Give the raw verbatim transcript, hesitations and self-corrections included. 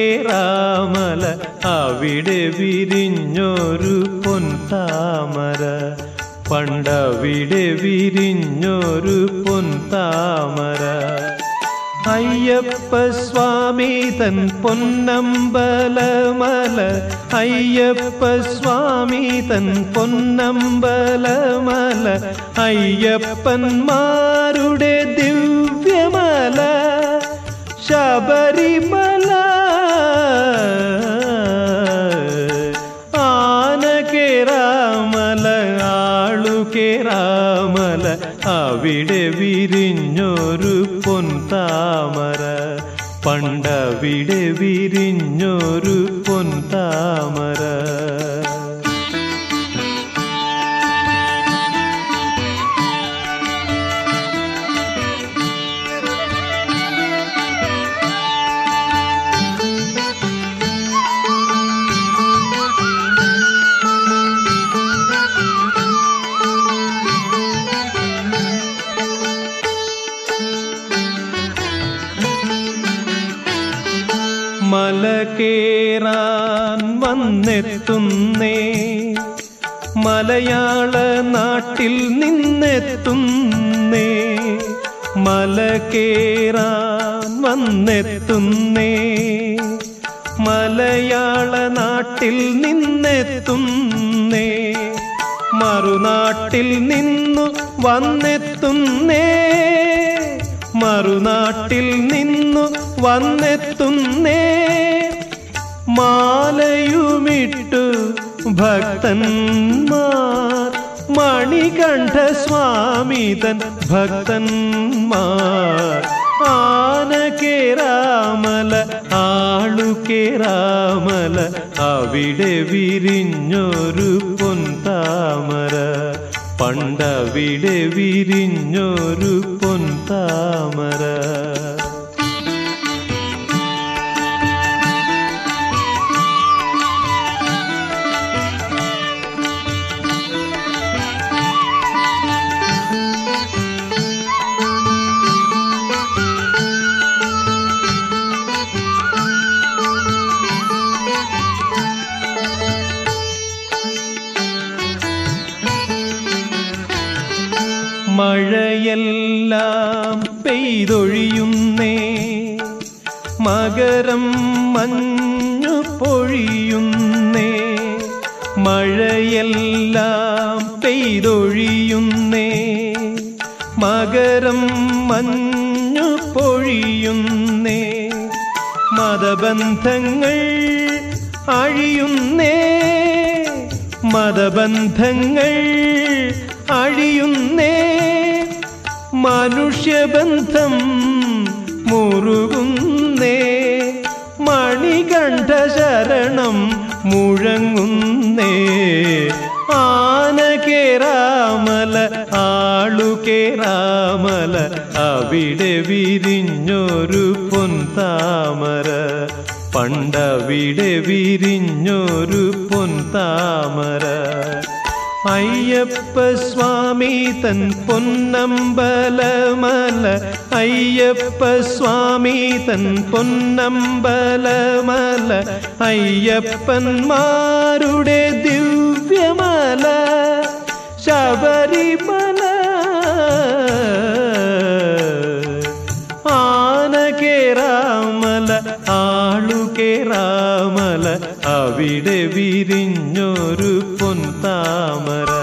കേറാമല അവിടെ വിരിഞ്ഞൊരു പൊൻതാമര പണ്ടവിടെ വിരിഞ്ഞൊരു പൊൻതാമര അയ്യപ്പ സ്വാമി തൻ പൊന്നമ്പലമല അയ്യപ്പ സ്വാമി തൻ പൊന്നമ്പലമല അയ്യപ്പന്മാരുടെ ദിവ്യമല ശബരിമല ആന കേറാമല ആളു കേറാമല അവിടെ വിരിഞ്ഞൊരു പൊൻതാമര പണ്ടവിടെ വിരിഞ്ഞൊരു പൊൻതാമര മല കേറാൻ വന്നെത്തുന്നേ മലയാള നാട്ടിൽ നിന്നെത്തുന്നേ മല കേറാൻ വന്നെത്തുന്നേ മലയാള നാട്ടിൽ നിന്നെത്തുന്നേ മറുനാട്ടിൽ നിന്നു വന്നെത്തുന്നേ മറുനാട്ടിൽ നിന്നു വന്നെത്തുന്നേ മാലയുമിട്ടു ഭക്തന്മാർ മണികണ്ഠ സ്വാമി തൻ ഭക്തന്മാർ ആന കേറാമല ആളു കേറാമല അവിടെ വിരിഞ്ഞൊരു പൊൻതാമര പണ്ടവിടെ വിരിഞ്ഞൊരു പൊൻതാമര മഴയെല്ലാം പെയ്തൊഴിയുന്നേ മകരം മഞ്ഞു പൊഴിയുന്നേ മഴയെല്ലാം പെയ്തൊഴിയുന്നേ മകരം മഞ്ഞു പൊഴിയുന്നേ മതബന്ധങ്ങൾ അഴിയുന്നേ മതബന്ധങ്ങൾ അഴിയുന്നേ മനുഷ്യബന്ധം മുറുകുന്നേ മണികണ്ഠ ശരണം മുഴങ്ങുന്നേ ആന കേറാമല ആളു കേറാമല അവിടെ വിരിഞ്ഞൊരു പൊൻതാമര പണ്ടവിടെ വിരിഞ്ഞൊരു പൊൻതാമര അയ്യപ്പ സ്വാമി തൻ പൊന്നമ്പലമല അയ്യപ്പ സ്വാമി തൻ പൊന്നമ്പലമല അയ്യപ്പന്മാരുടെ ദിവ്യമല ശബരിമല ആന കേറാമല ആളു കേറാമല അവിടെ വിരിഞ്ഞൊരു പൊൻതാമര